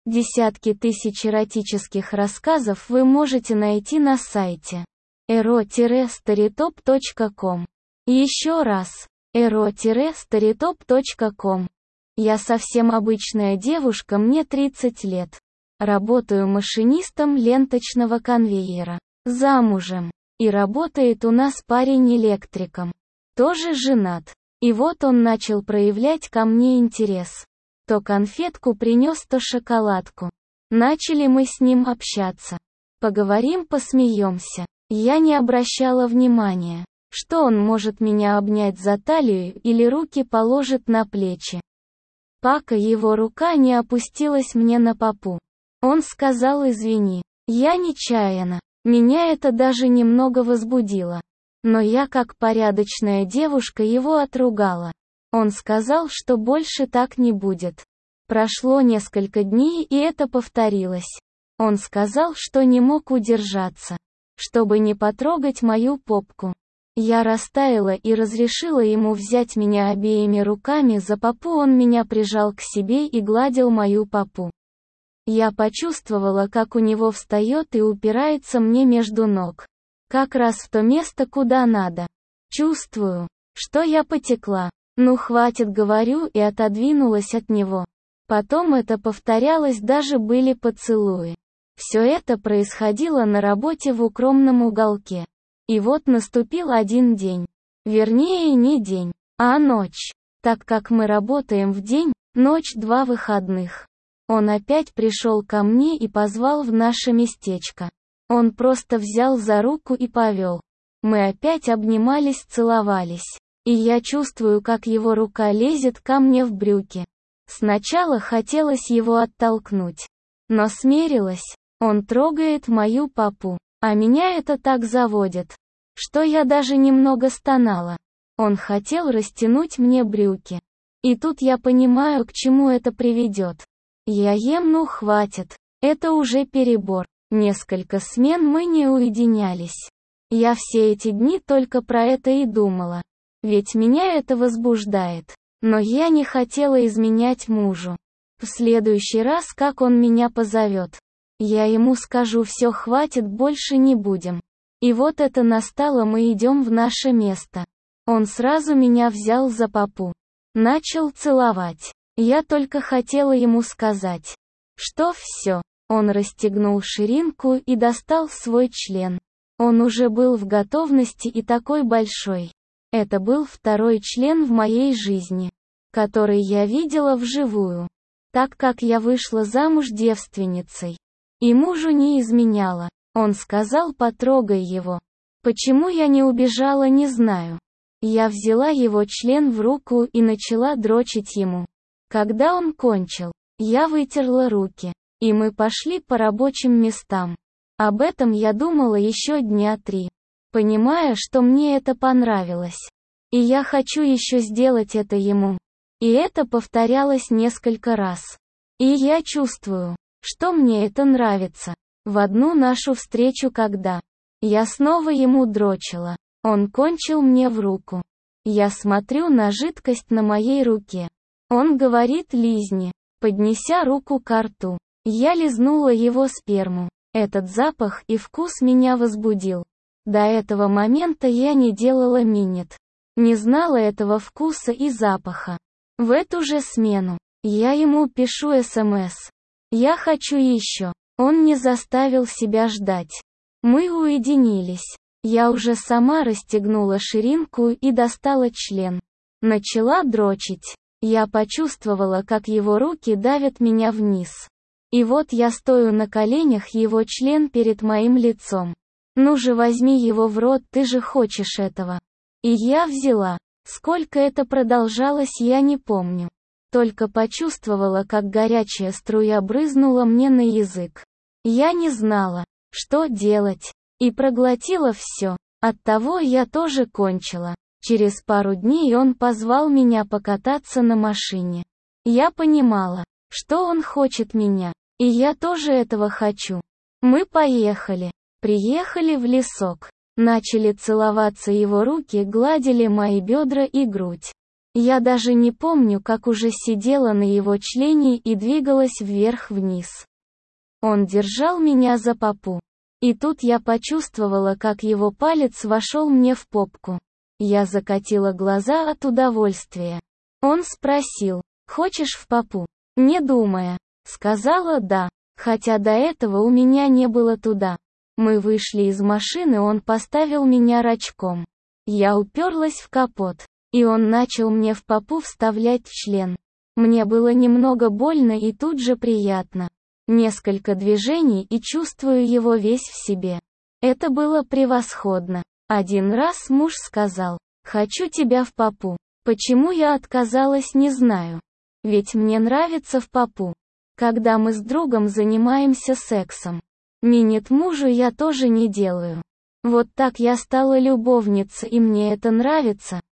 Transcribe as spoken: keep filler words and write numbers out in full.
Десятки тысяч эротических рассказов вы можете найти на сайте эро старитоп точка ком. Еще раз, эро старитоп точка ком. Я совсем обычная девушка, мне тридцать лет. Работаю машинистом ленточного конвейера. Замужем. И работает у нас парень электриком. Тоже женат. И вот он начал проявлять ко мне интерес. То конфетку принес, то шоколадку. Начали мы с ним общаться. Поговорим, посмеемся. Я не обращала внимания, что он может меня обнять за талию или руки положит на плечи. Пока его рука не опустилась мне на попу. Он сказал: «Извини, я нечаянно». Меня это даже немного возбудило. Но я, как порядочная девушка, его отругала. Он сказал, что больше так не будет. Прошло несколько дней, и это повторилось. Он сказал, что не мог удержаться, чтобы не потрогать мою попку. Я растаяла и разрешила ему взять меня обеими руками за попу. Он меня прижал к себе и гладил мою попу. Я почувствовала, как у него встает и упирается мне между ног. Как раз в то место, куда надо. Чувствую, что я потекла. Ну хватит, говорю, и отодвинулась от него. Потом это повторялось, даже были поцелуи. Все это происходило на работе в укромном уголке. И вот наступил один день. Вернее, не день, а ночь. Так как мы работаем в день, ночь, два выходных. Он опять пришел ко мне и позвал в наше местечко. Он просто взял за руку и повел. Мы опять обнимались, целовались. И я чувствую, как его рука лезет ко мне в брюки. Сначала хотелось его оттолкнуть. Но смирилась. Он трогает мою попу. А меня это так заводит, что я даже немного стонала. Он хотел растянуть мне брюки. И тут я понимаю, к чему это приведет. Я ем, ну хватит. Это уже перебор. Несколько смен мы не уединялись. Я все эти дни только про это и думала. Ведь меня это возбуждает. Но я не хотела изменять мужу. В следующий раз, как он меня позовет, я ему скажу: все, хватит, больше не будем. И вот это настало, мы идем в наше место. Он сразу меня взял за попу. Начал целовать. Я только хотела ему сказать, что все. Он расстегнул ширинку и достал свой член. Он уже был в готовности и такой большой. Это был второй член в моей жизни, который я видела вживую, так как я вышла замуж девственницей. И мужу не изменяла. Он сказал: потрогай его. Почему я не убежала, не знаю. Я взяла его член в руку и начала дрочить ему. Когда он кончил, я вытерла руки, и мы пошли по рабочим местам. Об этом я думала еще дня три, понимая, что мне это понравилось. И я хочу еще сделать это ему. И это повторялось несколько раз. И я чувствую, что мне это нравится. В одну нашу встречу, когда я снова ему дрочила, он кончил мне в руку. Я смотрю на жидкость на моей руке. Он говорит: лизни, поднеся руку ко рту. Я лизнула его сперму. Этот запах и вкус меня возбудил. До этого момента я не делала минет. Не знала этого вкуса и запаха. В эту же смену я ему пишу смс. Я хочу еще. Он не заставил себя ждать. Мы уединились. Я уже сама расстегнула ширинку и достала член. Начала дрочить. Я почувствовала, как его руки давят меня вниз. И вот я стою на коленях, его член перед моим лицом. Ну же, возьми его в рот, ты же хочешь этого. И я взяла. Сколько это продолжалось, я не помню. Только почувствовала, как горячая струя брызнула мне на язык. Я не знала, что делать. И проглотила все. Оттого я тоже кончила. Через пару дней он позвал меня покататься на машине. Я понимала, что он хочет меня. И я тоже этого хочу. Мы поехали. Приехали в лесок. Начали целоваться, его руки гладили мои бедра и грудь. Я даже не помню, как уже сидела на его члене и двигалась вверх-вниз. Он держал меня за попу. И тут я почувствовала, как его палец вошел мне в попку. Я закатила глаза от удовольствия. Он спросил: «Хочешь в попу?» Не думая, сказала «да», хотя до этого у меня не было туда. Мы вышли из машины, он поставил меня рачком. Я уперлась в капот, и он начал мне в попу вставлять член. Мне было немного больно и тут же приятно. Несколько движений и чувствую его весь в себе. Это было превосходно. Один раз муж сказал: «Хочу тебя в попу». Почему я отказалась, не знаю. Ведь мне нравится в попу. Когда мы с другом занимаемся сексом. Минет мужу я тоже не делаю. Вот так я стала любовницей, и мне это нравится.